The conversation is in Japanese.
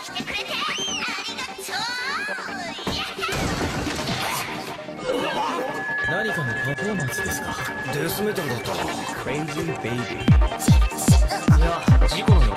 てくれてありがとう。 何かのパフォーマンスですか？ デスメタルだった。 クレイジーベイビー。いや、事故のよう